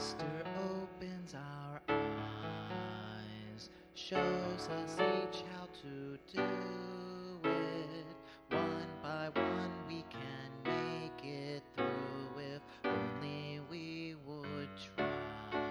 Master opens our eyes, shows us each how to do it. One by one we can make it through if only we would try.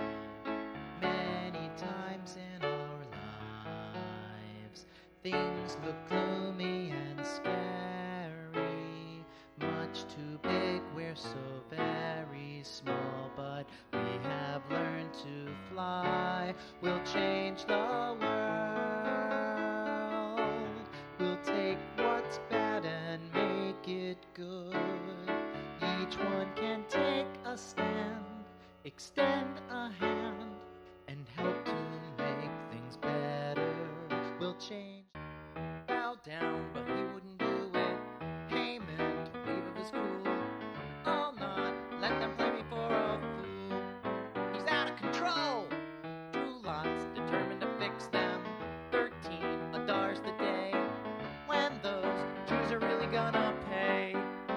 Many times in our lives, things look gloomy and scary. Much too big, we're so very small, but we have learned to fly. We'll change the world. We'll take what's bad and make it good. Each one can take a stand, extend a hand, and help to make things better. We'll change. Bow down, but he wouldn't do it. Haman, to leave of his cool. I'll not let them play me for a fool. He's out of control. Drew lots, determined to fix them. 13 Adar's the day when those Jews are really gonna pay.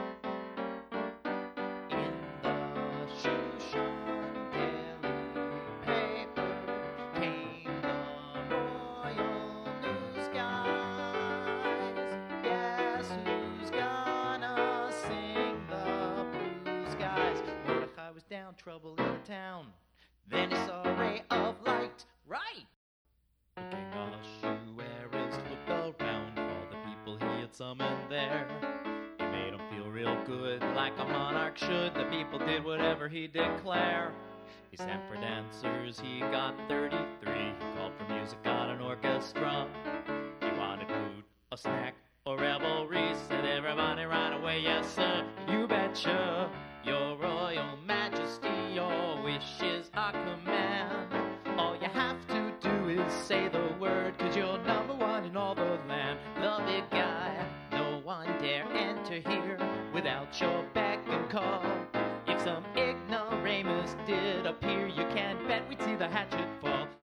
In the Shushan Daily Paper came the royal news guys. Guess who's gonna sing the blues, guys? Mordecai was down, trouble in the town. Then he saw a ray of light. Right! The king Ahasuerus looked around all the people he had summoned there. He made them feel real good, like a monarch should. The people did whatever he declare. He sent for dancers, he got 33. He called for music, got an orchestra. He wanted food, a snack, or revelry. Said everybody right away, yes sir, you betcha. Your royal majesty, your wish is our command. All you have to do is say the word, 'cause you're number one in all the land. The big guy, no one dare enter here without your beck and call. If some ignoramus did appear, you can't bet we'd see the hatchet fall.